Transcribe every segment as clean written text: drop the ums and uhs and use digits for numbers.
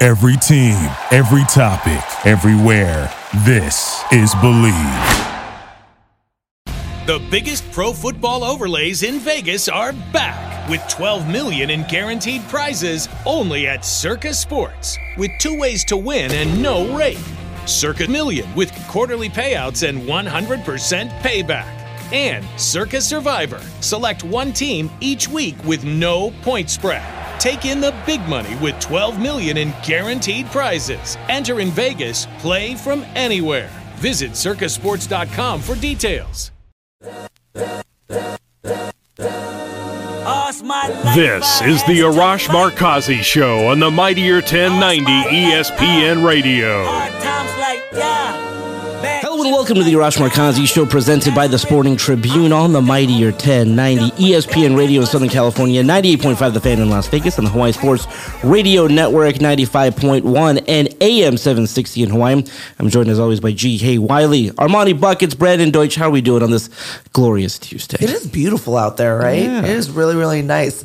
Every team, every topic, everywhere. This is Believe. The biggest pro football overlays in Vegas are back with $12 million in guaranteed prizes only at Circa Sports, with 2 ways to win and no rate. Circa Million with quarterly payouts and 100% payback. And Circa Survivor. Select one team each week with no point spread. Take in the big money with $12 million in guaranteed prizes. Enter in Vegas, play from anywhere. Visit circasports.com for details. This is the Arash Markazi Show on the Mightier 1090 ESPN Radio. Hello and welcome to the Arash Markazi Show, presented by the Sporting Tribune on the Mightier 1090 ESPN Radio in Southern California, 98.5 The Fan in Las Vegas, on the Hawaii Sports Radio Network, 95.1 and AM 760 in Hawaii. I'm joined as always by G. Wiley, Armani Buckets, Brandon Deutsch. How are we doing on this glorious Tuesday? It is beautiful out there, right? Yeah. It is really, really nice.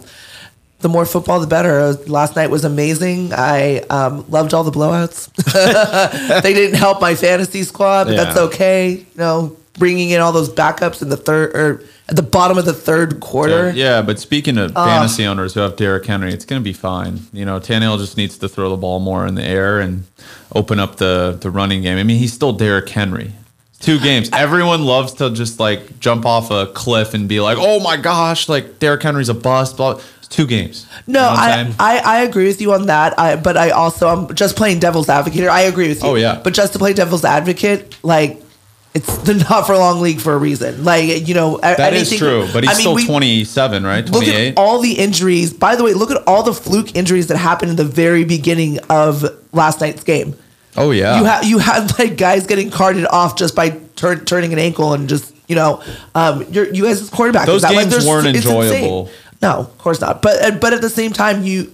The more football, the better. Last night was amazing. I loved all the blowouts. They didn't help my fantasy squad, but that's okay. You know, bringing in all those backups in the third or at the bottom of the third quarter. Yeah, but speaking of fantasy owners who have Derrick Henry, it's going to be fine. You know, Tannehill just needs to throw the ball more in the air and open up the running game. I mean, he's still Derrick Henry. 2 games. Everyone loves to just like jump off a cliff and be like, "Oh my gosh, like Derrick Henry's a bust." Blah. 2 games. No, you know I agree with you on that. But I'm just playing devil's advocate here. I agree with you. Oh, yeah. But just to play devil's advocate, like, it's the not for long league for a reason. Like, you know, that is true. But he's still 27, right? 28. Look at all the injuries. By the way, look at all the fluke injuries that happened in the very beginning of last night's game. Oh yeah. You had like guys getting carted off just by turning an ankle and just, you know, you guys as quarterback. Those games like, weren't it's enjoyable. Insane. No, of course not. But at the same time, you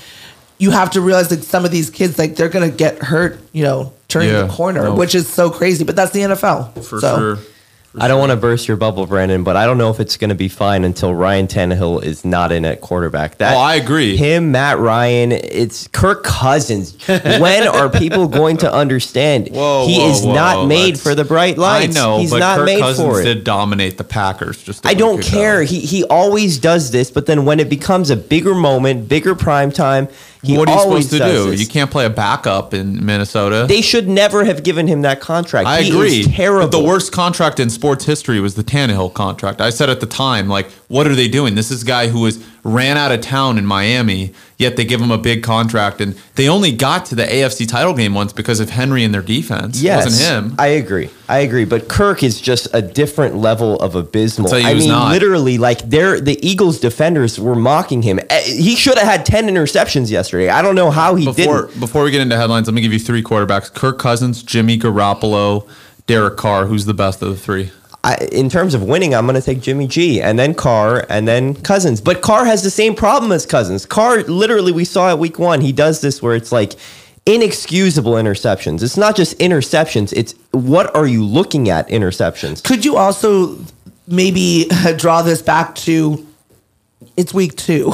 have to realize that some of these kids, like, they're gonna get hurt, you know, turning the corner, which is so crazy. But that's the NFL. For sure. I don't want to burst your bubble, Brandon, but I don't know if it's going to be fine until Ryan Tannehill is not in at quarterback. I agree. Him, Matt Ryan, it's Kirk Cousins. When are people going to understand? He is not made for the bright lights. I know, he's but not Kirk made Cousins for it. did dominate the Packers. I don't care. He always does this, but then when it becomes a bigger moment, bigger prime time, what are you supposed to do? This. You can't play a backup in Minnesota. They should never have given him that contract. I agree. He is terrible. But the worst contract in sports history was the Tannehill contract. I said at the time, like, what are they doing? This is a guy who ran out of town in Miami, yet they give him a big contract. And they only got to the AFC title game once because of Henry and their defense. Yes, it wasn't him. I agree. But Kirk is just a different level of abysmal. Not. Literally, like the Eagles defenders were mocking him. He should have had 10 interceptions yesterday. I don't know how he didn't. Before we get into headlines, let me give you 3 quarterbacks. Kirk Cousins, Jimmy Garoppolo, Derek Carr. Who's the best of the 3? In terms of winning, I'm going to take Jimmy G, and then Carr, and then Cousins. But Carr has the same problem as Cousins. Carr, literally, we saw at week 1, he does this where it's like inexcusable interceptions. It's not just interceptions. It's what are you looking at interceptions. Could you also maybe draw this back to it's week 2?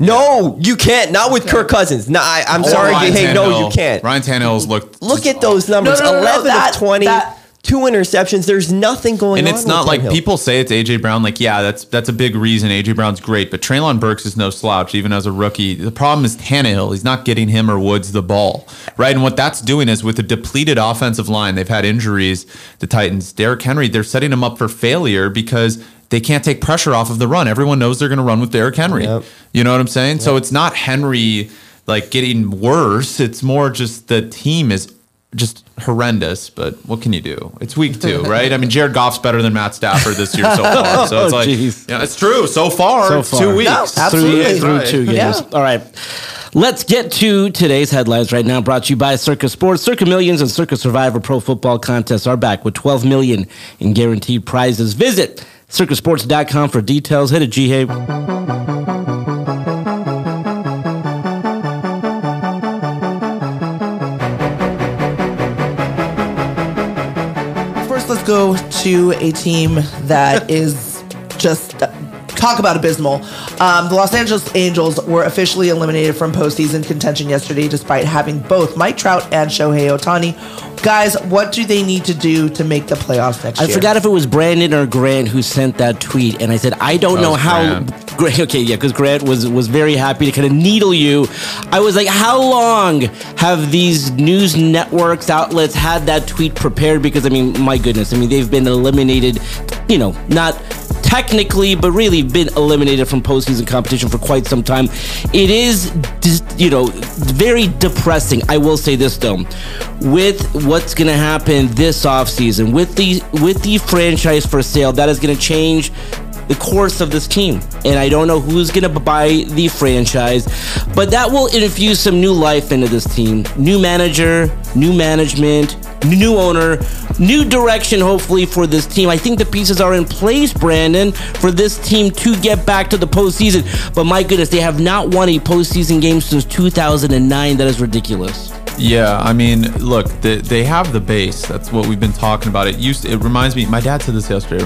No, you can't. Not with Kirk Cousins. No, I'm sorry. No, you can't. Ryan Tannehill's looked. Look at those numbers. 11 of 20. 2 interceptions. There's nothing going on. And it's not like people say it's A.J. Brown. Like, yeah, that's a big reason. A.J. Brown's great. But Treylon Burks is no slouch, even as a rookie. The problem is Tannehill. He's not getting him or Woods the ball, right? And what that's doing is with a depleted offensive line, they've had injuries, the Titans. Derrick Henry, they're setting him up for failure because they can't take pressure off of the run. Everyone knows they're going to run with Derrick Henry. Yep. You know what I'm saying? Yep. So it's not Henry, like, getting worse. It's more just the team is just horrendous, but what can you do? It's week 2, right? I mean, Jared Goff's better than Matt Stafford this year so far. So it's like, yeah, it's true. So far. 2 weeks. No, absolutely. Through 2 games. Yeah. All right. Let's get to today's headlines right now, brought to you by Circa Sports. Circa Millions and Circa Survivor Pro Football contests are back with $12 million in guaranteed prizes. Visit circasports.com for details. Hit it, G. Let's go to a team that is just talk about abysmal. The Los Angeles Angels were officially eliminated from postseason contention yesterday, despite having both Mike Trout and Shohei Ohtani. Guys, what do they need to do to make the playoffs next year? I forgot if it was Brandon or Grant who sent that tweet, and I said, I don't know how... Okay, yeah, because Grant was very happy to kind of needle you. I was like, how long have these news networks, outlets had that tweet prepared? Because, I mean, my goodness, I mean, they've been eliminated, not technically, but really been eliminated from postseason competition for quite some time. It is, very depressing. I will say this, though. With what's going to happen this offseason, with the franchise for sale, that is going to change the course of this team. And I don't know who's going to buy the franchise, but that will infuse some new life into this team. New manager, new management, new owner, new direction, hopefully, for this team. I think the pieces are in place, Brandon, for this team to get back to the postseason. But my goodness, they have not won a postseason game since 2009. That is ridiculous. Yeah, I mean, look, they have the base. That's what we've been talking about. It reminds me, my dad said this yesterday,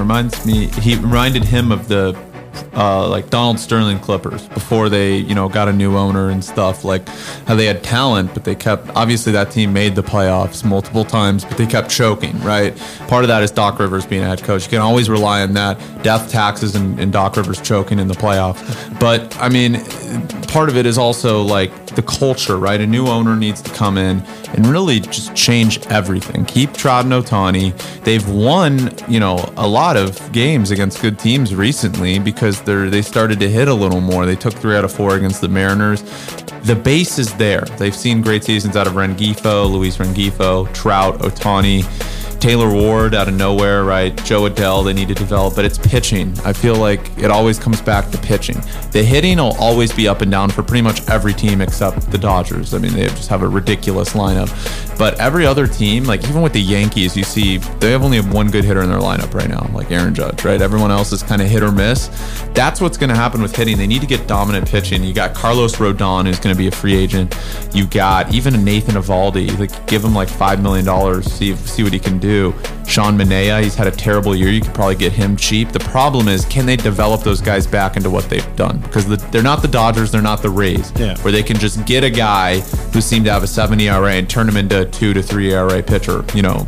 he reminded him of the like Donald Sterling Clippers before they, got a new owner and stuff, like how they had talent, but they kept, obviously that team made the playoffs multiple times, but they kept choking, right? Part of that is Doc Rivers being a head coach. You can always rely on that. Death, taxes, and Doc Rivers choking in the playoffs. But, I mean, part of it is also like the culture, right? A new owner needs to come in and really just change everything. Keep Trout and Ohtani. They've won, a lot of games against good teams recently because they started to hit a little more. They took 3 out of 4 against the Mariners. The base is there. They've seen great seasons out of Luis Rengifo, Trout, Ohtani, Taylor Ward out of nowhere, right? Joe Adele, they need to develop, but it's pitching. I feel like it always comes back to pitching. The hitting will always be up and down for pretty much every team except the Dodgers. I mean, they just have a ridiculous lineup. But every other team, like even with the Yankees, you see they only have one good hitter in their lineup right now, like Aaron Judge, right? Everyone else is kind of hit or miss. That's what's going to happen with hitting. They need to get dominant pitching. You got Carlos Rodon, who's going to be a free agent. You got even Nathan Eovaldi. Like, give him like $5 million, see what he can do. Sean Manaea, he's had a terrible year. You could probably get him cheap. The problem is, can they develop those guys back into what they've done? Because they're not the Dodgers, they're not the Rays, where they can just get a guy who seemed to have a 7 ERA and turn him into a 2 to 3 ERA pitcher.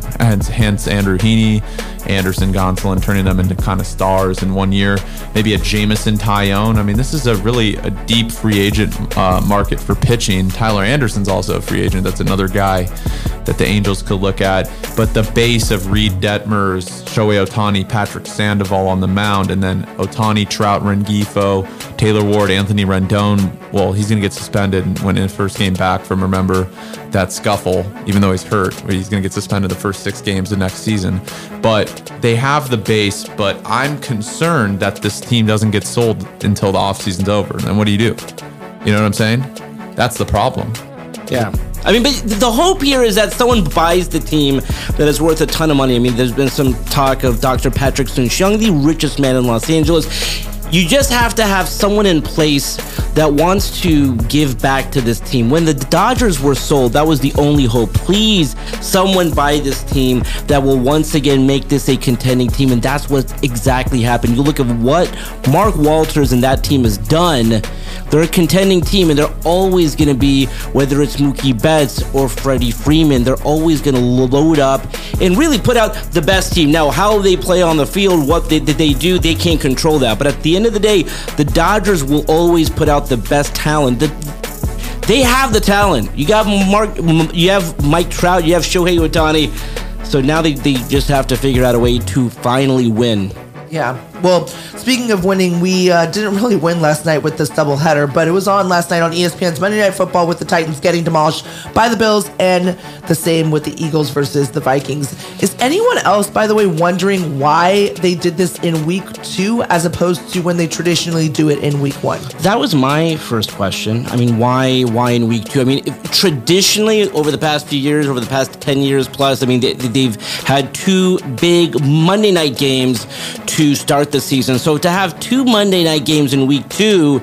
Hence Andrew Heaney, Anderson Gonsolin, turning them into kind of stars in 1 year. Maybe a Jameson Taillon. I mean, this is a deep free agent market for pitching. Tyler Anderson's also a free agent. That's another guy that the Angels could look at. But the base of Reed Detmers, Shohei Ohtani, Patrick Sandoval on the mound, and then Ohtani, Trout, Rengifo, Taylor Ward, Anthony Rendon. Well, he's going to get suspended when in his first game back from, remember, that scuffle, even though he's hurt. He's going to get suspended the first 6 games of next season. But they have the base, but I'm concerned that this team doesn't get sold until the offseason's over. And then what do? You know what I'm saying? That's the problem. Yeah. I mean, but the hope here is that someone buys the team that is worth a ton of money. I mean, there's been some talk of Dr. Patrick Soon-Shiong, the richest man in Los Angeles. You just have to have someone in place that wants to give back to this team. When the Dodgers were sold, that was the only hope. Please, someone buy this team that will once again make this a contending team, and that's what exactly happened. You look at what Mark Walters and that team has done. They're a contending team, and they're always going to be, whether it's Mookie Betts or Freddie Freeman, they're always going to load up and really put out the best team. Now, how they play on the field, what they do, they can't control that. But at the end of the day, the Dodgers will always put out the best talent. They have the talent. You got you have Mike Trout, you have Shohei Ohtani. So now they just have to figure out a way to finally win. Yeah. Well, speaking of winning, we didn't really win last night with this doubleheader, but it was on last night on ESPN's Monday Night Football with the Titans getting demolished by the Bills, and the same with the Eagles versus the Vikings. Is anyone else, by the way, wondering why they did this in week 2 as opposed to when they traditionally do it in week 1? That was my first question. I mean, why in week 2? I mean, traditionally, over the past few years, over the past 10 years plus, I mean, they've had 2 big Monday night games to start the season. So to have 2 Monday night games in week 2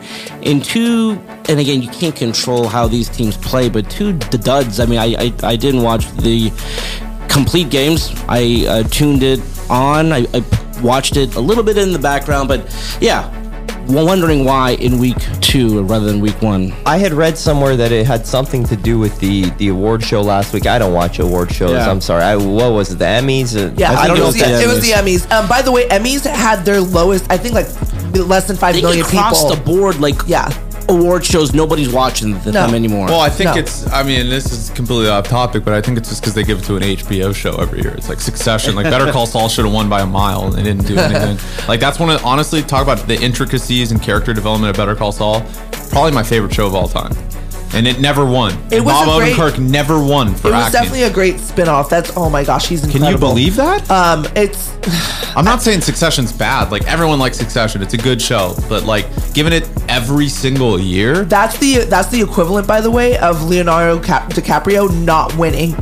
and again, you can't control how these teams play, but 2 duds. I mean, I didn't watch the complete games. I tuned it on. I watched it a little bit in the background, but yeah, wondering why in week 2 rather than week 1. I had read somewhere that it had something to do with the award show last week. I don't watch award shows. Yeah. I'm sorry. What was it? The Emmys? Yeah, I don't know it was the Emmys. By the way, Emmys had their lowest, I think, like less than 5 million people. Across the board, like award shows, nobody's watching them anymore. Well, I think this is completely off topic, but I think it's just because they give it to an HBO show every year. It's like Succession. Like Better Call Saul should have won by a mile and they didn't do anything. Like that's one of, honestly, talk about the intricacies and character development of Better Call Saul. Probably my favorite show of all time. And it never won. Bob Odenkirk never won for acting. It was definitely a great spin-off. That's, oh my gosh, he's incredible. Can you believe that? I'm not saying Succession's bad. Like everyone likes Succession. It's a good show. But like giving it every single year. That's the equivalent, by the way, of Leonardo DiCaprio not winning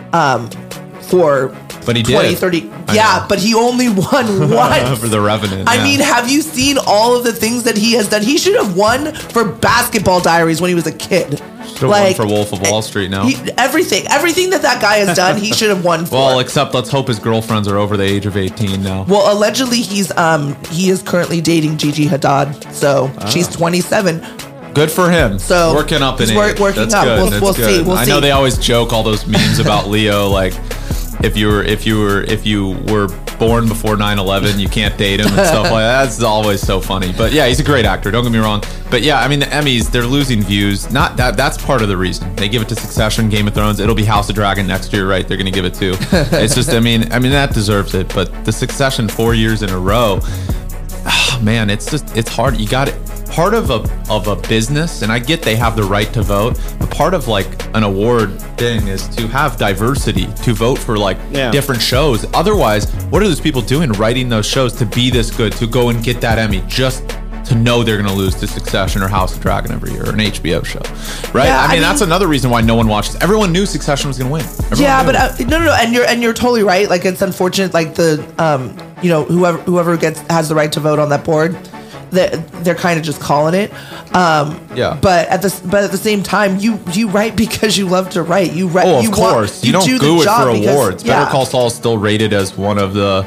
for but he 20, did. 30. Yeah, but he only won once. For The Revenant. I mean, have you seen all of the things that he has done? He should have won for Basketball Diaries when he was a kid. Should have won for Wolf of Wall Street now. Everything that guy has done, he should have won for. Well, except let's hope his girlfriends are over the age of 18 now. Well, allegedly he is currently dating Gigi Hadid, so she's 27. Good for him. So working up in age. Working That's up. good. We'll see. I know they always joke all those memes about Leo, like if you were born before 9/11, you can't date him and stuff like that. That's always so funny. But yeah, he's a great actor. Don't get me wrong. But yeah, I mean the Emmys, they're losing views. Not that. That's part of the reason they give it to Succession, Game of Thrones. It'll be House of Dragon next year, right? They're going to give it to. It's just, I mean that deserves it. But the Succession 4 years in a row, man, it's hard. You got it. Part of a business, and I get they have the right to vote, but part of like an award thing is to have diversity, to vote for different shows. Otherwise, what are those people doing writing those shows to be this good, to go and get that Emmy just to know they're going to lose to Succession or House of Dragon every year, or an HBO show, right? Yeah, I mean that's another reason why no one watches. Everyone knew Succession was going to win. No, and you're totally right. Like it's unfortunate, like the whoever has the right to vote on that board, they're kind of just calling it. But at the same time, you write because you love to write. You write. Oh, of course. You don't do it for awards. Better Call Saul is still rated as one of the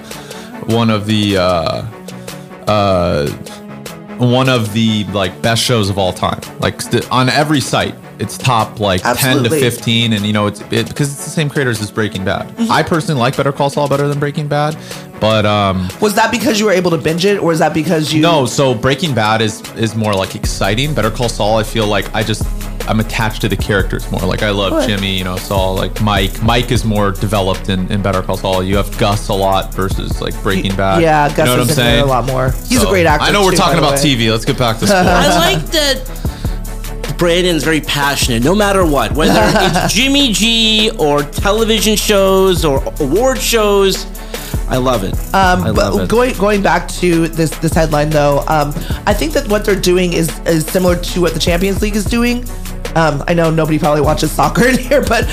like best shows of all time. Like on every site, it's top like Absolutely. 10 to 15, and it's because it's the same creators as Breaking Bad. Mm-hmm. I personally like Better Call Saul better than Breaking Bad, but was that because you were able to binge it, or is that because you? No, so Breaking Bad is more like exciting. Better Call Saul, I feel like I'm attached to the characters more. Like I love Jimmy, Saul, like Mike. Mike is more developed in Better Call Saul. You have Gus a lot versus like Breaking Bad. Yeah, Gus you know what I'm is saying? A lot more. He's a great actor. I know we're talking about TV. Let's get back to sports. I like that Brandon's very passionate, no matter what, whether it's Jimmy G or television shows or award shows. I love it. Going back to this headline though, I think that what they're doing is similar to what the Champions League is doing. I know nobody probably watches soccer in here, but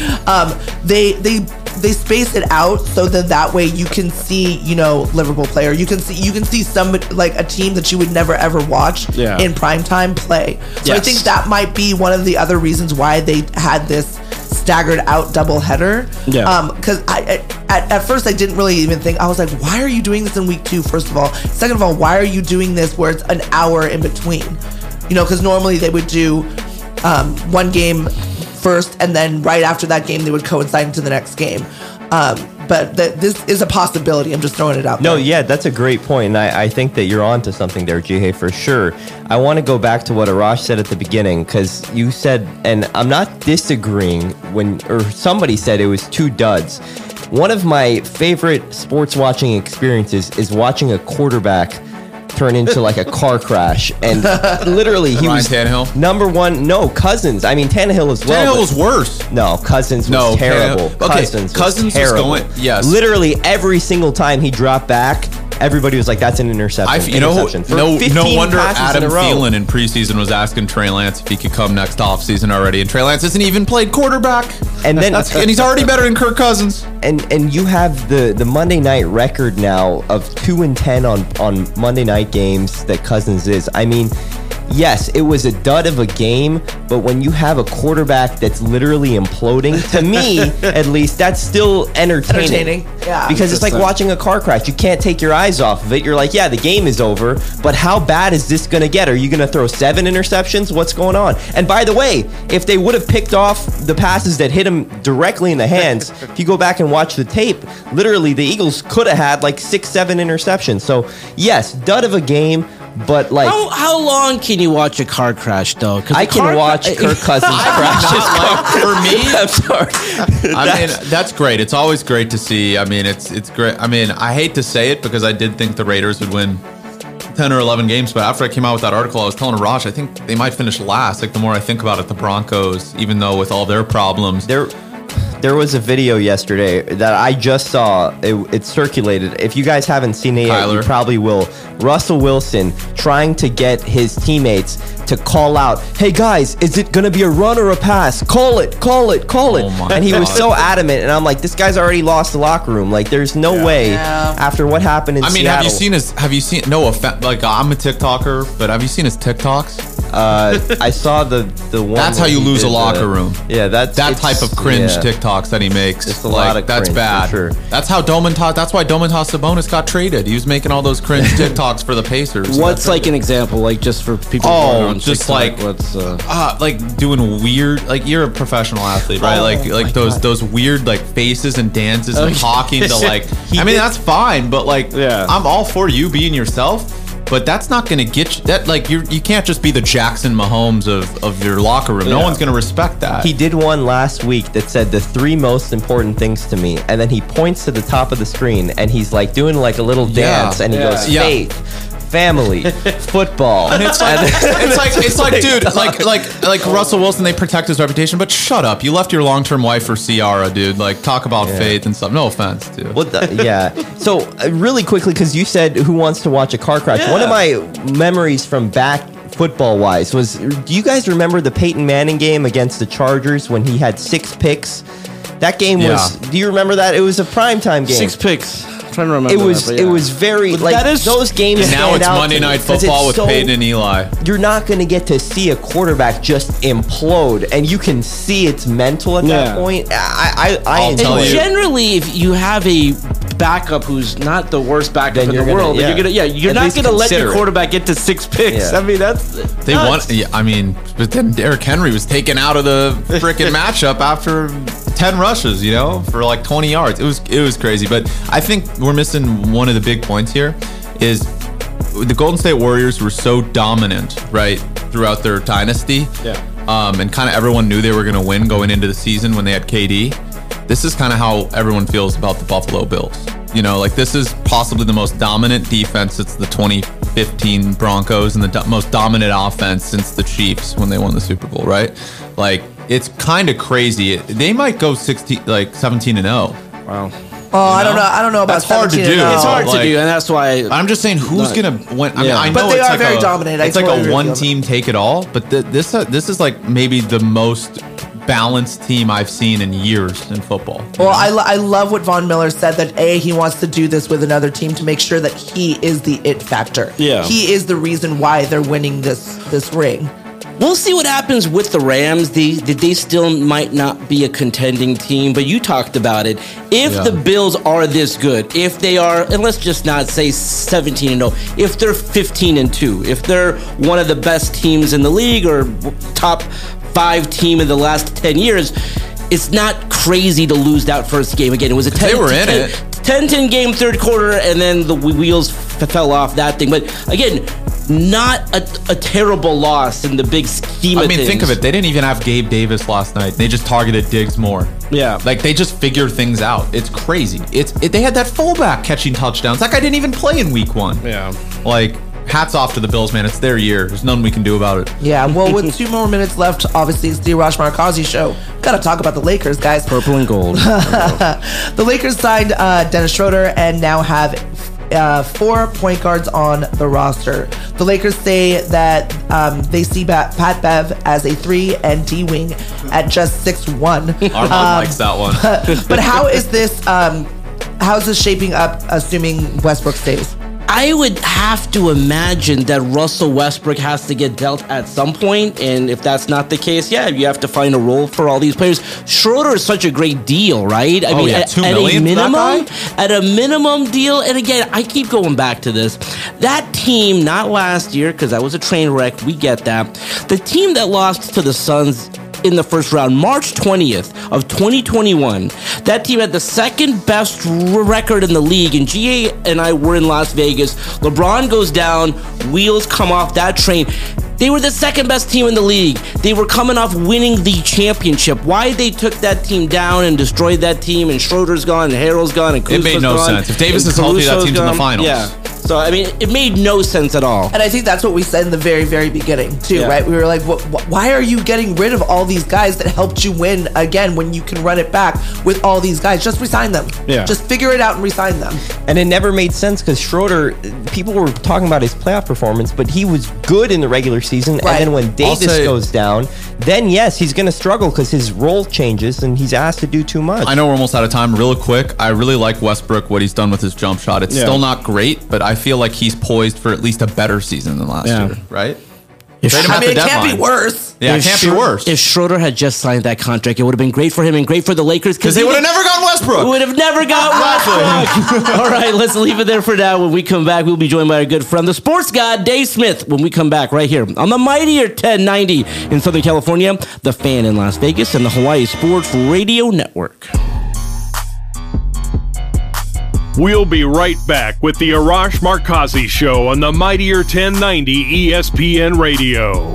they space it out so that way you can see Liverpool player. You can see somebody like a team that you would never ever watch in prime time play. So I think that might be one of the other reasons why they had this staggered out double header. Because at first I didn't really even think. I was like, why are you doing this in week 2? First of all, second of all, why are you doing this where it's an hour in between? Because normally they would do one game first, and then right after that game they would coincide into the next game. But this is a possibility. I'm just throwing it out there. No, yeah, that's a great point. And I think that you're onto something there, Jihei, for sure. I want to go back to what Arash said at the beginning, because you said, and I'm not disagreeing, or somebody said it was 2 duds. One of my favorite sports watching experiences is watching a quarterback turn into like a car crash, and literally he was Tannehill? number one. No, Cousins. I mean Tannehill as well. Tannehill was worse. No, Cousins was terrible. Cousins was going. Yes, literally every single time he dropped back, everybody was like, "That's an interception." No wonder Adam Thielen in preseason was asking Trey Lance if he could come next offseason already, and Trey Lance hasn't even played quarterback. And then and he's already better than Kirk Cousins. And you have the Monday night record now of 2-10 on Monday night games that Cousins is. I mean, yes, it was a dud of a game, but when you have a quarterback that's literally imploding, to me, at least, that's still entertaining. Yeah. Because it's like watching a car crash. You can't take your eyes off of it. You're like, yeah, the game is over, but how bad is this going to get? Are you going to throw 7 interceptions? What's going on? And by the way, if they would have picked off the passes that hit him directly in the hands, if you go back and watch the tape, literally the Eagles could have had like 6-7 interceptions. So yes, dud of a game, but like how long can you watch a car crash though? I can watch Kirk Cousins crash. For me, I'm sorry. I mean, that's great. It's always great to see. I mean, it's great. I mean, I hate to say it because I did think the Raiders would win 10 or 11 games, but after I came out with that article, I was telling Raj, I think they might finish last. Like, the more I think about it, the Broncos, even though with all their problems, There was a video yesterday that I just saw. It circulated. If you guys haven't seen it yet, you probably will. Russell Wilson trying to get his teammates to call out, "Hey guys, is it going to be a run or a pass? Call it, call it, call it." And he was so adamant. And I'm like, this guy's already lost the locker room. Like, there's no way after what happened in Seattle. have you seen, no offense, like, I'm a TikToker, but have you seen his TikToks? I saw the one. That's how you lose a locker room. Yeah, that type of cringe TikToks that he makes. It's a lot of that's cringe, bad. for sure. That's why Domantas Sabonis got traded. He was making all those cringe TikToks for the Pacers. What's like an example, like just for people? Just TikTok, like what's like doing weird. Like, you're a professional athlete, right? Like those weird like faces and dances and talking to like. I mean, that's fine, but like, I'm all for you being yourself. But that's not going to get you. That, like, you can't just be the Jackson Mahomes of your locker room. No one's going to respect that. He did one last week that said the 3 most important things to me, and then he points to the top of the screen and he's like doing like a little dance, and he goes, faith, family, football. And it's like, dude, like Russell Wilson, they protect his reputation, but shut up. You left your long-term wife for Ciara, dude. Like, talk about faith and stuff. No offense, dude. Well, So really quickly, because you said who wants to watch a car crash? One of my memories from back football-wise was, do you guys remember the Peyton Manning game against the Chargers when he had 6 picks? That game was. Do you remember that? It was a primetime game. 6 picks. I'm trying to remember. It was very like those games. And now it's Monday Night Football with Peyton and Eli. You're not going to get to see a quarterback just implode, and you can see it's mental at that point. I enjoy it. Generally, if you have a backup who's not the worst backup in the world, you're not going to let your quarterback get to 6 picks. I mean, that's they want. Yeah, I mean, but then Derrick Henry was taken out of the freaking matchup after 10 rushes, you know, for like 20 yards. It was crazy. But I think we're missing one of the big points here is the Golden State Warriors were so dominant, right, throughout their dynasty. And kind of everyone knew they were going to win going into the season when they had KD. This is kind of how everyone feels about the Buffalo Bills. You know, like, this is possibly the most dominant defense since the 2015 Broncos and the most dominant offense since the Chiefs when they won the Super Bowl, right? Like, it's kind of crazy. They might go 17-0. Wow. Oh, I don't know about that's hard to do. It's hard to do, and that's why I'm just saying who's gonna win. I mean, I know but they it's are like very dominant. It's like a one-team take it all, but this is like maybe the most balanced team I've seen in years in football. Well, I love what Von Miller said, that he wants to do this with another team to make sure that he is the it factor. Yeah, he is the reason why they're winning this ring. We'll see what happens with the Rams. They still might not be a contending team, but you talked about it. If the Bills are this good, if they are, and let's just not say 17-0, if they're 15-2, if they're one of the best teams in the league or top 5 team in the last 10 years, it's not crazy to lose that first game. Again, it was a 10-10 game third quarter, and then the wheels fell off that thing. But again, not a terrible loss in the big scheme of things. I mean, think of it. They didn't even have Gabe Davis last night. They just targeted Diggs more. Yeah. Like, they just figured things out. It's crazy. They had that fullback catching touchdowns. That guy didn't even play in week 1. Yeah. Like, hats off to the Bills, man. It's their year. There's nothing we can do about it. Yeah, well, with 2 more minutes left, obviously, it's the Arash Markazi show. Got to talk about the Lakers, guys. Purple and gold. The Lakers signed Dennis Schroeder and now have 4 point guards on the roster. The Lakers say that they see Pat Bev as a 3 and D wing at just 6'1". Armand likes that one. But how is this shaping up, assuming Westbrook stays? I would have to imagine that Russell Westbrook has to get dealt at some point, and if that's not the case, you have to find a role for all these players. Schroeder is such a great deal, right? I mean, $2 million at a minimum deal, and again, I keep going back to this. That team, not last year, because that was a train wreck, we get that. The team that lost to the Suns in the first round, March 20th of 2021. That team had the second best record in the league, and GA and I were in Las Vegas. LeBron goes down, wheels come off that train. They were the second best team in the league. They were coming off winning the championship. Why they took that team down and destroyed that team, and Schroeder's gone, and Harrell's gone, and Kuzma's gone. It made no sense. If Davis is healthy, that team's in the finals. Yeah. So, I mean, it made no sense at all. And I think that's what we said in the very, very beginning, too, right? We were like, why are you getting rid of all these guys that helped you win again when you can run it back with all these guys? Just resign them. Yeah. Just figure it out and resign them. And it never made sense because Schroeder, people were talking about his playoff performance, but he was good in the regular season. Right. And then when Davis goes down, then yes, he's going to struggle because his role changes and he's asked to do too much. I know we're almost out of time. Real quick, I really like Westbrook, what he's done with his jump shot. It's still not great, but I feel like he's poised for at least a better season than last year, right? It can't be worse. Yeah, it can't be worse. If Schroeder had just signed that contract, it would have been great for him and great for the Lakers. Because they would have never gotten Westbrook. Would have never got Westbrook. All right, let's leave it there for now. When we come back, we'll be joined by our good friend, the sports god, Dave Smith, when we come back right here on the mightier 1090 in Southern California, The Fan in Las Vegas, and the Hawaii Sports Radio Network. We'll be right back with the Arash Markazi Show on the mightier 1090 ESPN Radio.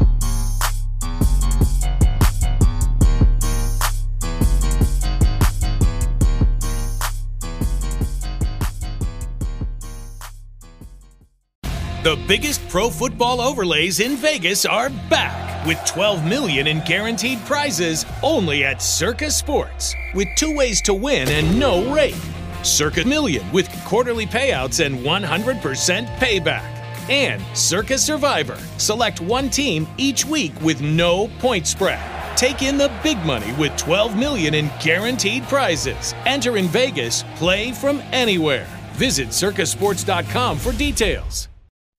The biggest pro football overlays in Vegas are back with $12 million in guaranteed prizes only at Circa Sports, with 2 ways to win and no rate. Circa Million with quarterly payouts and 100% payback. And Circa Survivor. Select one team each week with no point spread. Take in the big money with $12 million in guaranteed prizes. Enter in Vegas. Play from anywhere. Visit circasports.com for details.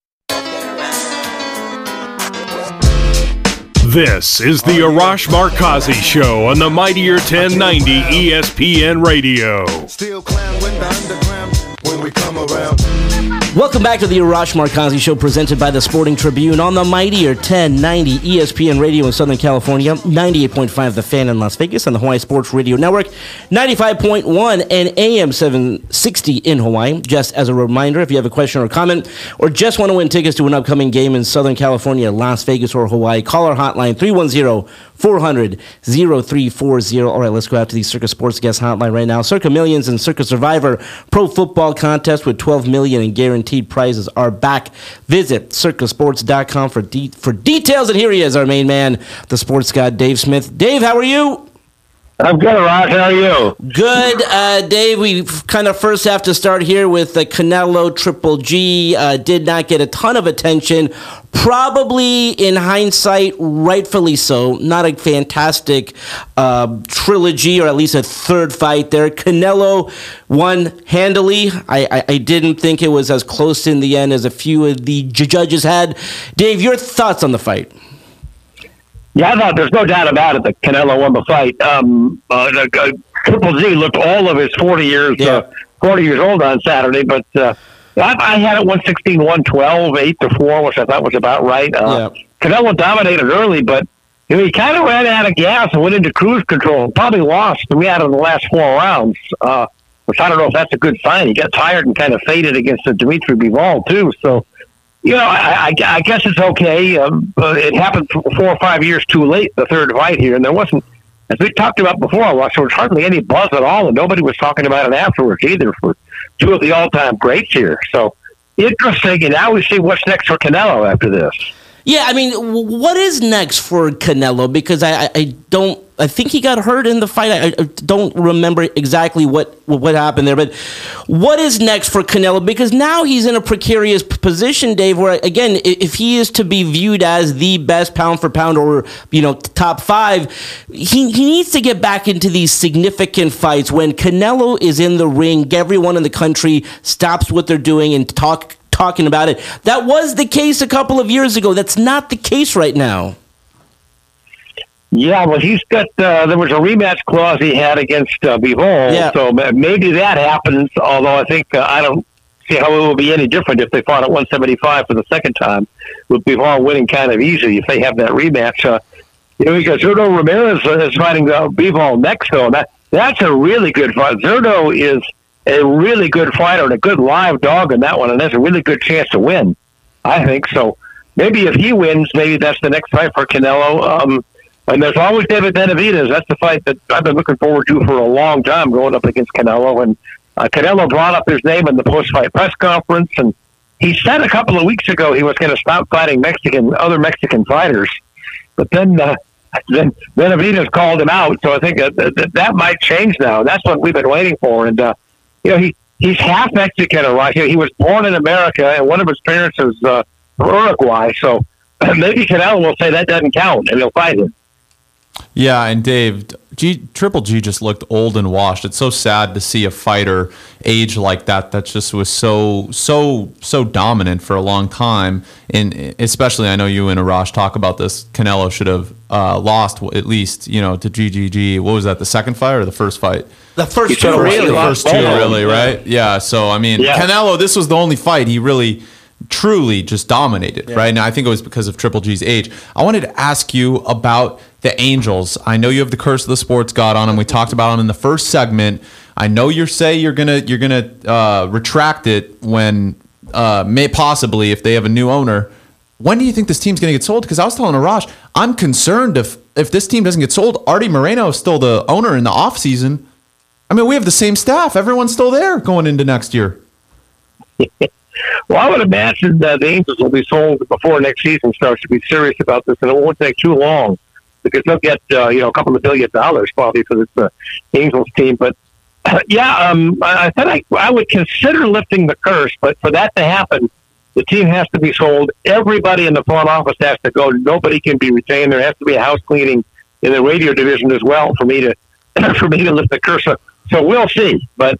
This is the Arash Markazi Show on the mightier 1090 ESPN Radio. Still clown when the underground when we come around. Welcome back to the Arash Markazi Show, presented by the Sporting Tribune on the mightier 1090 ESPN Radio in Southern California, 98.5 The Fan in Las Vegas, and the Hawaii Sports Radio Network, 95.1 and AM 760 in Hawaii. Just as a reminder, if you have a question or comment, or just want to win tickets to an upcoming game in Southern California, Las Vegas, or Hawaii, call our hotline 310-400-0340. All right, let's go out to the Circa Sports guest hotline right now. Circa Millions and Circa Survivor Pro Football Contest with $12 million in guaranteed prizes are back. Visit circasports.com for details. And here he is, our main man, the sports god, Dave Smith. Dave, how are you? I'm good, Ross. How are you? Good. Dave, we kind of first have to start here with the Canelo Triple G. Did not get a ton of attention. Probably, in hindsight, rightfully so. Not a fantastic trilogy, or at least a third fight there. Canelo won handily. I didn't think it was as close in the end as a few of the judges had. Dave, your thoughts on the fight? Yeah, I thought there's no doubt about it that Canelo won the fight. Triple G looked all of his 40 years old on Saturday, but I had it 116, 112, 8-4, which I thought was about right. Canelo dominated early, but he kind of ran out of gas and went into cruise control. Probably lost 3 out of the last 4 rounds, which I don't know if that's a good sign. He got tired and kind of faded against Dimitri Bivol, too. So, I guess it's okay. It happened 4 or 5 years too late, the third fight here, and there wasn't, as we talked about before, Russ, there was hardly any buzz at all, and nobody was talking about it afterwards either for 2 of the all-time greats here. So, interesting, and now we see what's next for Canelo after this. Yeah, I mean, what is next for Canelo? Because I think he got hurt in the fight. I don't remember exactly what happened there. But what is next for Canelo? Because now he's in a precarious position, Dave, where, again, if he is to be viewed as the best pound for pound or, top 5, he needs to get back into these significant fights. When Canelo is in the ring, everyone in the country stops what they're doing and talking about it. That was the case a couple of years ago. That's not the case right now. Yeah, well, he's got. There was a rematch clause he had against Bivol, so maybe that happens. Although I think I don't see how it will be any different if they fought at 175 for the second time, with Bivol winning kind of easy if they have that rematch. Because Zurdo Ramirez is fighting Bivol next, though. That's a really good fight. Zurdo is a really good fighter and a good live dog in that one, and has a really good chance to win, I think. So maybe if he wins, maybe that's the next fight for Canelo. And there's always David Benavidez. That's the fight that I've been looking forward to for a long time, going up against Canelo. And Canelo brought up his name in the post-fight press conference, and he said a couple of weeks ago he was going to stop fighting other Mexican fighters. But then Benavidez called him out, so I think that might change now. That's what we've been waiting for. And he's half Mexican, right? He was born in America, and one of his parents is from Uruguay. So maybe Canelo will say that doesn't count, and he'll fight him. Yeah, and Dave, Triple G just looked old and washed. It's so sad to see a fighter age like that. That just was so dominant for a long time. And especially, I know you and Arash talk about this. Canelo should have lost at least, to GGG. What was that? The second fight or the first fight? The first two, really. The first two, really, right? Yeah. So I mean, Canelo, this was the only fight he really truly just dominated, right? And I think it was because of Triple G's age. I wanted to ask you about the Angels. I know you have the curse of the sports god on them. We talked about them in the first segment. I know you're gonna retract it when possibly if they have a new owner. When do you think this team's gonna get sold? Because I was telling Arash, I'm concerned if this team doesn't get sold. Artie Moreno is still the owner in the offseason. I mean, we have the same staff. Everyone's still there going into next year. Well, I would imagine that the Angels will be sold before next season starts, to be serious about this, and it won't take too long because they'll get a couple of $1 billion probably for this Angels team. But I said I would consider lifting the curse, but for that to happen, the team has to be sold. Everybody in the front office has to go. Nobody can be retained. There has to be a house cleaning in the radio division as well for me to lift the curse. So we'll see, but.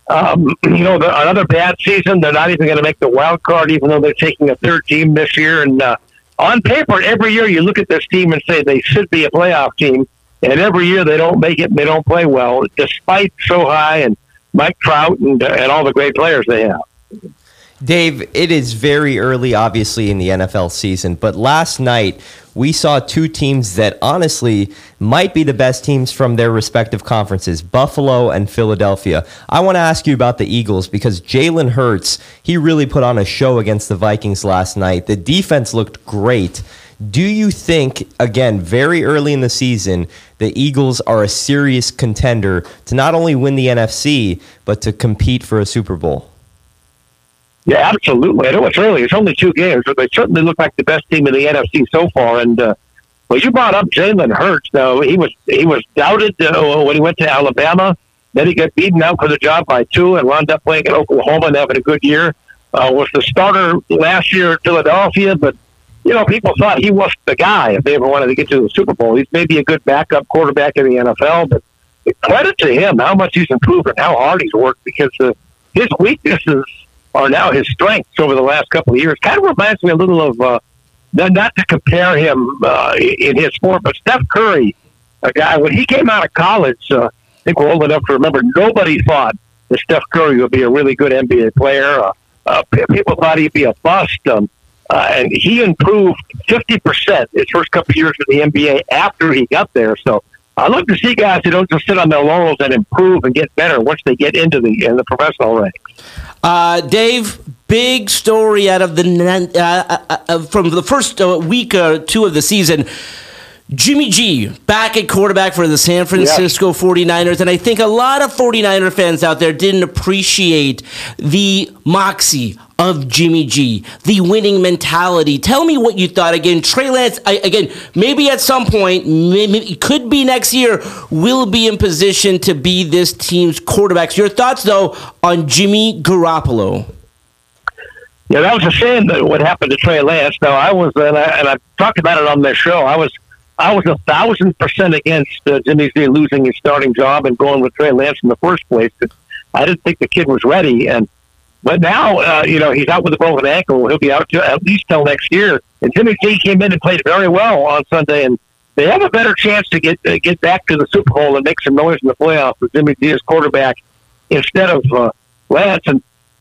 Another bad season. They're not even going to make the wild card, even though they're taking a third team this year. And on paper, every year you look at this team and say they should be a playoff team, and every year they don't make it and they don't play well, despite So High and Mike Trout and all the great players they have. Dave, it is very early, obviously, in the NFL season, but last night we saw two teams that honestly might be the best teams from their respective conferences, Buffalo and Philadelphia. I want to ask you about the Eagles because Jalen Hurts, he really put on a show against the Vikings last night. The defense looked great. Do you think, again, very early in the season, the Eagles are a serious contender to not only win the NFC, but to compete for a Super Bowl? Yeah, absolutely. I know it's early. It's only 2 games, but they certainly look like the best team in the NFC so far. And you brought up Jalen Hurts. Now he was doubted when he went to Alabama. Then he got beaten out for the job by 2 and wound up playing at Oklahoma and having a good year. Was the starter last year at Philadelphia, but people thought he wasn't the guy if they ever wanted to get to the Super Bowl. He's maybe a good backup quarterback in the NFL, but credit to him how much he's improved and how hard he's worked because his weaknesses are now his strengths over the last couple of years. Kind of reminds me a little of, not to compare him in his sport, but Steph Curry, a guy, when he came out of college, I think we're old enough to remember, nobody thought that Steph Curry would be a really good NBA player. People thought he'd be a bust. And he improved 50% his first couple of years in the NBA after he got there. So I look to see guys who don't just sit on their laurels and improve and get better once they get into the professional ranks. Dave, big story out of from the first week or 2 of the season. Jimmy G back at quarterback for the San Francisco 49ers, and I think a lot of 49er fans out there didn't appreciate the moxie of Jimmy G, the winning mentality. Tell me what you thought. Again, Trey Lance, maybe at some point, maybe it could be next year, will be in position to be this team's quarterbacks. Your thoughts, though, on Jimmy Garoppolo? Yeah, that was a shame that what happened to Trey Lance. Now, I was, and I talked about it on this show, I was 1,000% against Jimmy G losing his starting job and going with Trey Lance in the first place. I didn't think the kid was ready, but now he's out with a broken ankle. He'll be out at least till next year. And Jimmy G came in and played very well on Sunday, and they have a better chance to get back to the Super Bowl and make some noise in the playoffs with Jimmy G as quarterback instead of Lance. And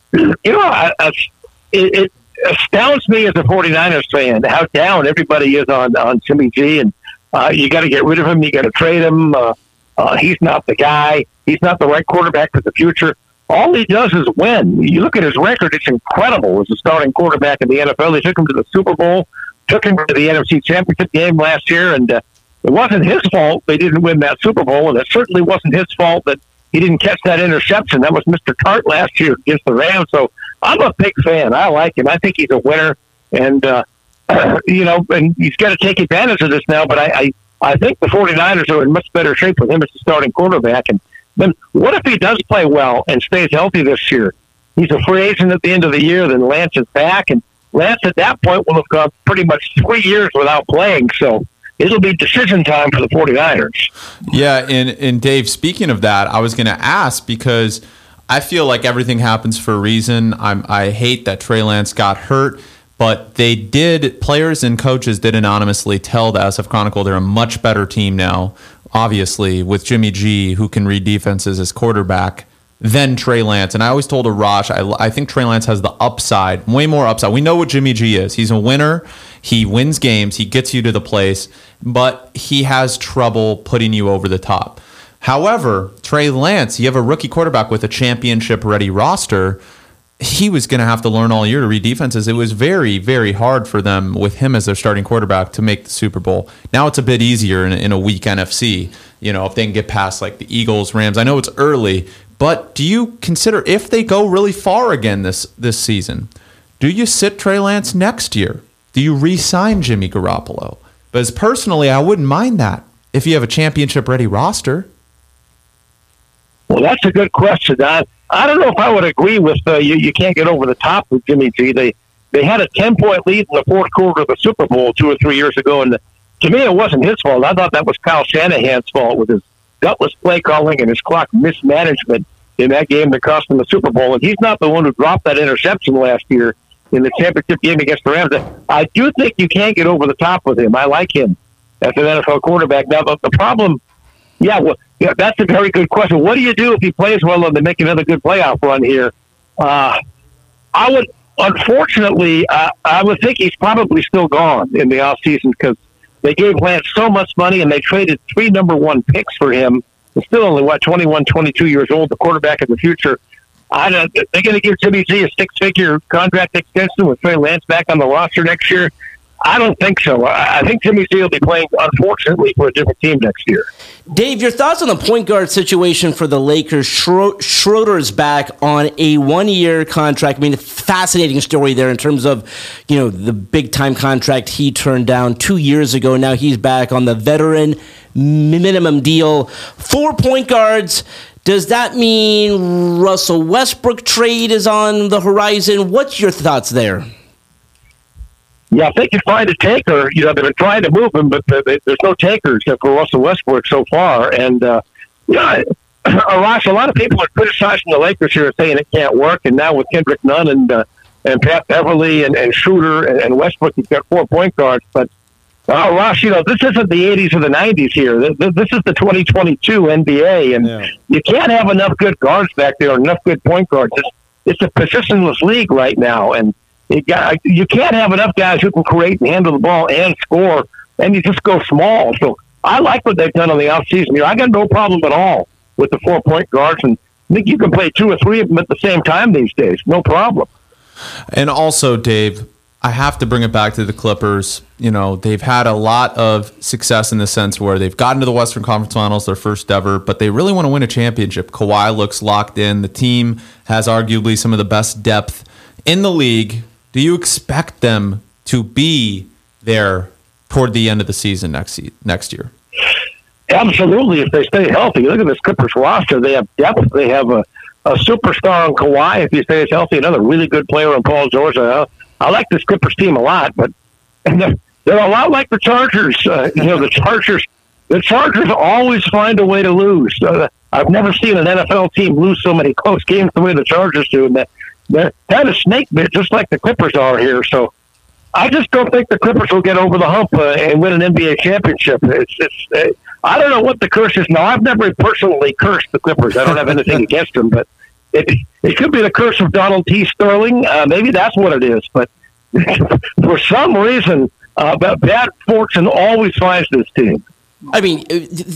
it astounds me as a 49ers fan how down everybody is on Jimmy G, and you got to get rid of him. You got to trade him. He's not the guy. He's not the right quarterback for the future. All he does is win. You look at his record; it's incredible as a starting quarterback in the NFL. He took him to the Super Bowl, took him to the NFC Championship game last year, and it wasn't his fault they didn't win that Super Bowl, and it certainly wasn't his fault that he didn't catch that interception. That was Mr. Tart last year against the Rams. So I'm a big fan. I like him. I think he's a winner, and and he's got to take advantage of this now. But I think the 49ers are in much better shape with him as the starting quarterback. And then what if he does play well and stays healthy this year? He's a free agent at the end of the year. Then Lance is back, and Lance at that point will have gone pretty much 3 years without playing. So it'll be decision time for the 49ers. Yeah, and Dave, speaking of that, I was going to ask because I feel like everything happens for a reason. I hate that Trey Lance got hurt, but players and coaches did anonymously tell the SF Chronicle they're a much better team now, obviously, with Jimmy G, who can read defenses as quarterback, than Trey Lance. And I always told Arash, I think Trey Lance has the upside, way more upside. We know what Jimmy G is. He's a winner. He wins games. He gets you to the place, but he has trouble putting you over the top. However, Trey Lance, you have a rookie quarterback with a championship-ready roster. He was going to have to learn all year to read defenses. It was very, very hard for them with him as their starting quarterback to make the Super Bowl. Now it's a bit easier in a weak NFC, if they can get past like the Eagles, Rams. I know it's early, but do you consider if they go really far again this season, do you sit Trey Lance next year? Do you re-sign Jimmy Garoppolo? Because personally, I wouldn't mind that if you have a championship-ready roster. Well, that's a good question. I don't know if I would agree with you can't get over the top with Jimmy G. They had a 10-point lead in the fourth quarter of the Super Bowl 2 or 3 years ago, and to me, it wasn't his fault. I thought that was Kyle Shanahan's fault with his gutless play calling and his clock mismanagement in that game that cost him the Super Bowl. And he's not the one who dropped that interception last year in the championship game against the Rams. I do think you can't get over the top with him. I like him as an NFL quarterback. Now, the problem, that's a very good question. What do you do if he plays well and they make another good playoff run here? I would, unfortunately, I would think he's probably still gone in the offseason because they gave Lance so much money and they traded 3 number 1 picks for him. He's still only, 21, 22 years old, the quarterback of the future. They're going to give Jimmy G a 6-figure contract extension with Trey Lance back on the roster next year. I don't think so. I think Jimmy G will be playing, unfortunately, for a different team next year. Dave, your thoughts on the point guard situation for the Lakers? Schroeder's back on a 1-year contract. I mean, a fascinating story there in terms of, the big-time contract he turned down 2 years ago. Now he's back on the veteran minimum deal. 4 point guards. Does that mean Russell Westbrook trade is on the horizon? What's your thoughts there? Yeah, if they can find a taker, they've been trying to move him, but there's no takers except for Russell Westbrook so far. And, Arash, a lot of people are criticizing the Lakers here and saying it can't work. And now with Kendrick Nunn and Pat Beverly and Schroeder and Westbrook, you've got 4 point guards. But, Arash, this isn't the 80s or the 90s here. This is the 2022 NBA. And you can't have enough good guards back there or enough good point guards. It's a positionless league right now. And you can't have enough guys who can create and handle the ball and score, and you just go small. So I like what they've done on the offseason. I got no problem at all with the 4 point guards, and I think you can play 2 or 3 of them at the same time these days. No problem. And also, Dave, I have to bring it back to the Clippers. They've had a lot of success in the sense where they've gotten to the Western Conference Finals, their first ever, but they really want to win a championship. Kawhi looks locked in. The team has arguably some of the best depth in the league, do you expect them to be there toward the end of the season next year? Absolutely, if they stay healthy. Look at this Clippers roster. They have depth. They have a superstar in Kawhi if he stays healthy, another really good player in Paul George. I like this Clippers team a lot, but they're a lot like the Chargers. The Chargers always find a way to lose. I've never seen an NFL team lose so many close games the way the Chargers do. And they're kind of snake bit, just like the Clippers are here. So I just don't think the Clippers will get over the hump and win an NBA championship. I don't know what the curse is. Now, I've never personally cursed the Clippers. I don't have anything against them, but it could be the curse of Donald T. Sterling. Maybe that's what it is. But for some reason, bad fortune always finds this team. I mean,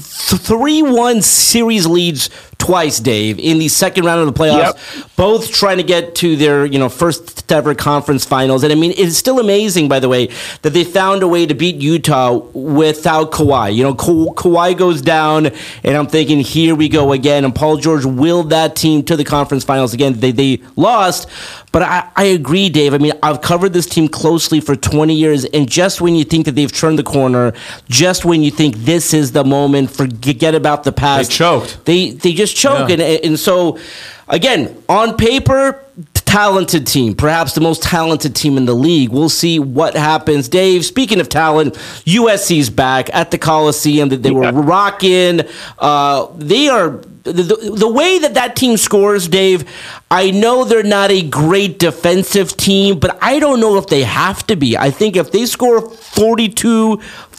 3-1 series leads twice, Dave, in the second round of the playoffs, both trying to get to their, first ever conference finals. And I mean, it's still amazing, by the way, that they found a way to beat Utah without Kawhi. Kawhi goes down, and I'm thinking, here we go again. And Paul George willed that team to the conference finals again. They lost, but I agree, Dave. I mean, I've covered this team closely for 20 years, and just when you think that they've turned the corner, just when you think this is the moment, forget about the past. They choked. They just choke. Yeah. And so, again, on paper, talented team, perhaps the most talented team in the league. We'll see what happens. Dave, speaking of talent, USC's back at the Coliseum. They were rocking. They are... The way that team scores, Dave, I know they're not a great defensive team, but I don't know if they have to be. I think if they score 42,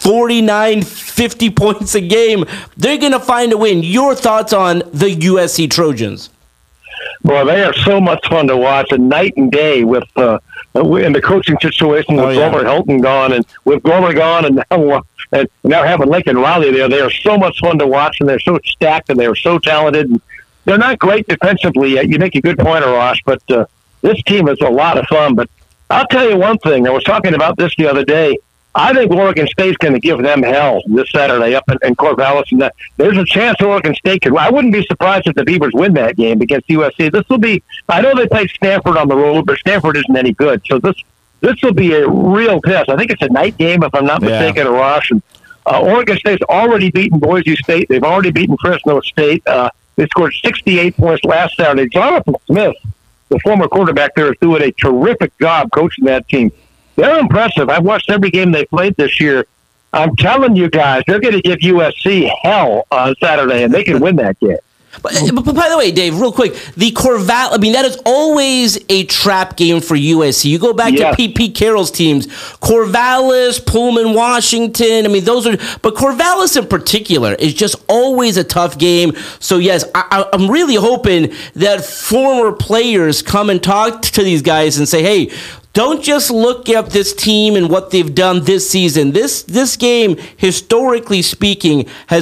49, 50 points a game, they're going to find a win. Your thoughts on the USC Trojans? Well, they are so much fun to watch, and night and day with in the coaching situation with Gomer Hilton gone, and with Gomer gone, and now having Lincoln Riley there. They are so much fun to watch, and they're so stacked, and they are so talented. And they're not great defensively yet. You make a good point, Arash, but this team is a lot of fun. But I'll tell you one thing. I was talking about this the other day. I think Oregon State's going to give them hell this Saturday up in Corvallis. And there's a chance Oregon State could. I wouldn't be surprised if the Beavers win that game against USC. This will be. I know they played Stanford on the road, but Stanford isn't any good. So this will be a real test. I think it's a night game, if I'm not mistaken, Arash. And Oregon State's already beaten Boise State. They've already beaten Fresno State. They scored 68 points last Saturday. Jonathan Smith, the former quarterback there, is doing a terrific job coaching that team. They're impressive. I've watched every game they played this year. I'm telling you guys, they're going to give USC hell on Saturday, and they can win that game. But by the way, Dave, real quick, the Corvallis, I mean, that is always a trap game for USC. You go back to Pete Carroll's teams, Corvallis, Pullman, Washington. I mean, but Corvallis in particular is just always a tough game. So, yes, I'm really hoping that former players come and talk to these guys and say, hey, don't just look at this team and what they've done this season. This game, historically speaking, has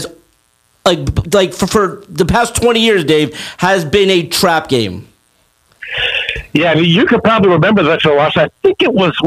like for the past 20 years, Dave, has been a trap game. Yeah, I mean, you could probably remember that so much. I think it was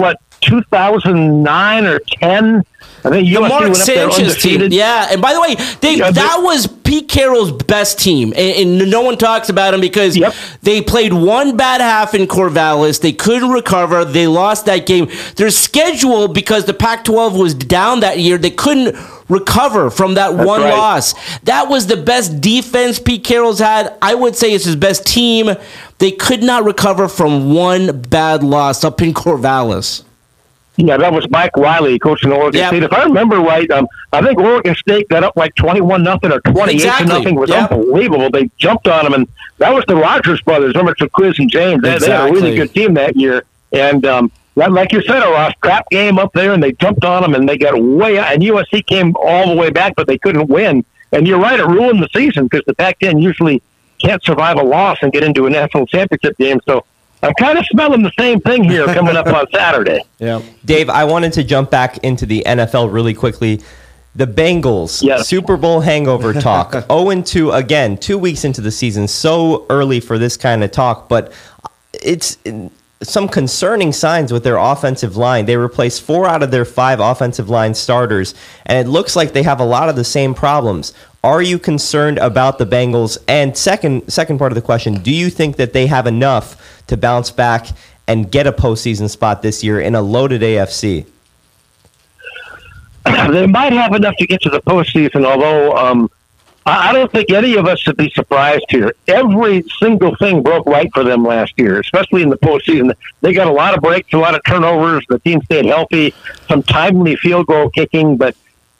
2009 or 10. I think USC Mark went up there Sanchez undefeated. team. Yeah, and by the way, that was Pete Carroll's best team, and no one talks about him because they played one bad half in Corvallis. They couldn't recover. They lost that game. Their schedule, because the Pac-12 was down that year, they couldn't recover from that one loss. That was the best defense Pete Carroll's had. I would say it's his best team. They could not recover from one bad loss up in Corvallis. Yeah, that was Mike Riley coaching Oregon State. If I remember right, I think Oregon State got up like 21-0 or 28-0. It was unbelievable. They jumped on them, and that was the Rogers brothers. Remember, Quiz and James. They had a really good team that year. And like you said, a trap game up there, and they jumped on them, and they got way out. And USC came all the way back, but they couldn't win. And you're right, it ruined the season because the Pac-10 usually can't survive a loss and get into a national championship game. So I'm kind of smelling the same thing here coming up on Saturday. Yeah, Dave, I wanted to jump back into the NFL really quickly. The Bengals, Super Bowl hangover talk. 0-2 again, 2 weeks into the season. So early for this kind of talk, but it's some concerning signs with their offensive line. They replaced 4 out of their 5 offensive line starters, and it looks like they have a lot of the same problems. Are you concerned about the Bengals? And second part of the question, do you think that they have enough to bounce back and get a postseason spot this year in a loaded AFC? They might have enough to get to the postseason, although I don't think any of us should be surprised here. Every single thing broke right for them last year, especially in the postseason. They got a lot of breaks, a lot of turnovers. The team stayed healthy, some timely field goal kicking. But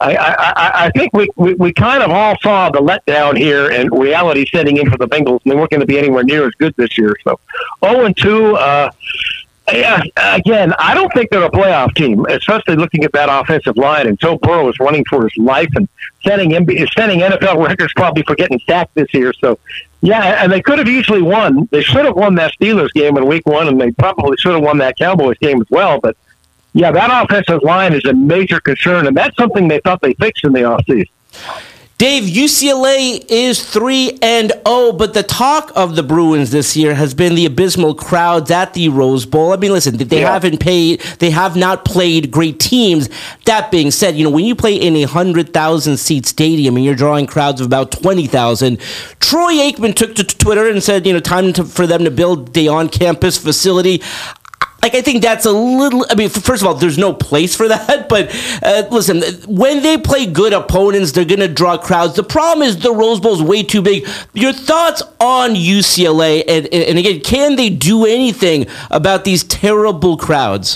I think we kind of all saw the letdown here and reality setting in for the Bengals. And they weren't going to be anywhere near as good this year. So 0-2. Yeah, again, I don't think they're a playoff team, especially looking at that offensive line. And Joe Burrow is running for his life and setting NFL records probably for getting sacked this year. So, yeah, and they could have easily won. They should have won that Steelers game in week 1, and they probably should have won that Cowboys game as well. But, yeah, that offensive line is a major concern, and that's something they thought they fixed in the offseason. Dave, UCLA is 3-0, but the talk of the Bruins this year has been the abysmal crowds at the Rose Bowl. I mean, listen, they have not played great teams. That being said, when you play in a 100,000 seat stadium and you're drawing crowds of about 20,000, Troy Aikman took to Twitter and said, time for them to build the on-campus facility. I think that's a little... first of all, there's no place for that. But listen, when they play good opponents, they're going to draw crowds. The problem is the Rose Bowl is way too big. Your thoughts on UCLA? And again, can they do anything about these terrible crowds?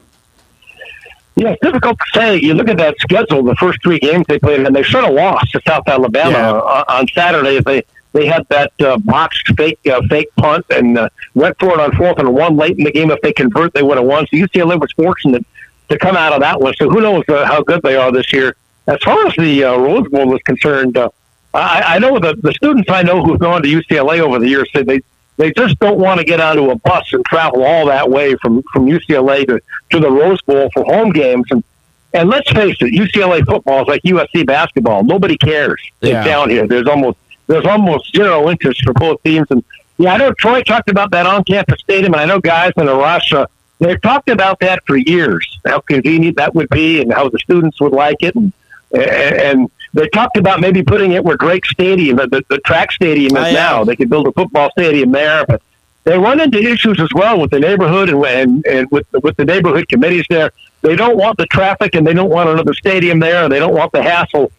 Yeah, it's difficult to say. You look at that schedule, the first 3 games they played, and they should have lost to South Alabama on Saturday. They had that botched fake punt and went for it on 4th and 1 late in the game. If they convert, they would have won. So UCLA was fortunate to come out of that one. So who knows how good they are this year. As far as the Rose Bowl is concerned, I know the students I know who've gone to UCLA over the years say they just don't want to get onto a bus and travel all that way from UCLA to the Rose Bowl for home games. And let's face it, UCLA football is like USC basketball. Nobody cares down here. There's almost zero interest for both teams. And yeah, I know Troy talked about that on-campus stadium, and I know guys in Arash, they've talked about that for years, how convenient that would be and how the students would like it. And they talked about maybe putting it where Drake Stadium, the track stadium is now. They could build a football stadium there, but they run into issues as well with the neighborhood and with the neighborhood committees there. They don't want the traffic, and they don't want another stadium there, and they don't want the hassle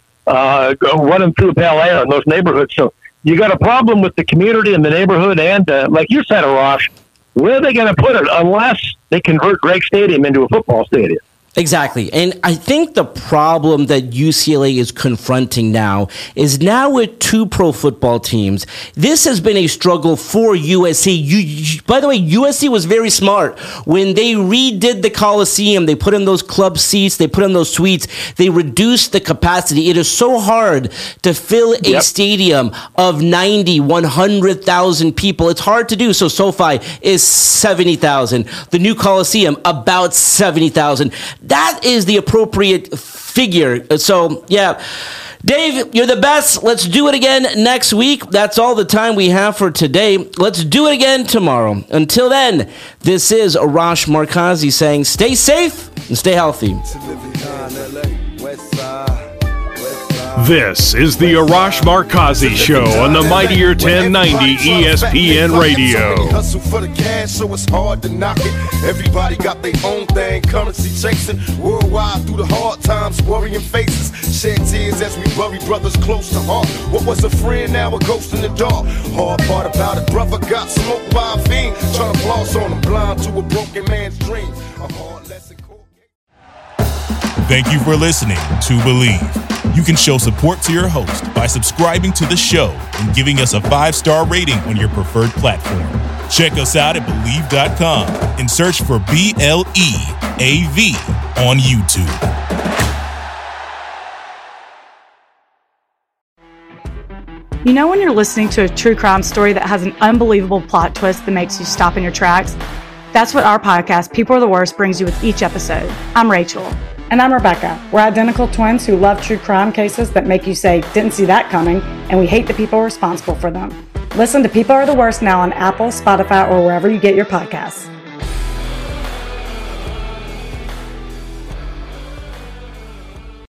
running through Bel Air in those neighborhoods. So you got a problem with the community and the neighborhood, and like you said, Arash, where are they going to put it unless they convert Drake Stadium into a football stadium? Exactly. And I think the problem that UCLA is confronting now is with 2 pro football teams. This has been a struggle for USC. By the way, USC was very smart. When they redid the Coliseum, they put in those club seats, they put in those suites, they reduced the capacity. It is so hard to fill a stadium of 90, 100,000 people. It's hard to do. So SoFi is 70,000. The new Coliseum, about 70,000. That is the appropriate figure. So, yeah. Dave, you're the best. Let's do it again next week. That's all the time we have for today. Let's do it again tomorrow. Until then, this is Arash Markazi saying stay safe and stay healthy. This is the Arash Markazi Show on the Mightier 1090 ESPN Radio. Hustle for the cash, so it's hard to knock it. Everybody got their own thing, currency chasing. Worldwide through the hard times, worrying faces. Shed tears as we bury brothers close to heart. What was a friend, now a ghost in the dark. Hard part about it, brother got smoked by a fiend. Trying to floss on him, blind to a broken man's dream. A hard lesson. Thank you for listening to Believe. You can show support to your host by subscribing to the show and giving us a 5-star rating on your preferred platform. Check us out at Believe.com and search for BLEAV on YouTube. You know when you're listening to a true crime story that has an unbelievable plot twist that makes you stop in your tracks? That's what our podcast, People Are the Worst, brings you with each episode. I'm Rachel. And I'm Rebecca. We're identical twins who love true crime cases that make you say, didn't see that coming, and we hate the people responsible for them. Listen to People Are the Worst now on Apple, Spotify, or wherever you get your podcasts.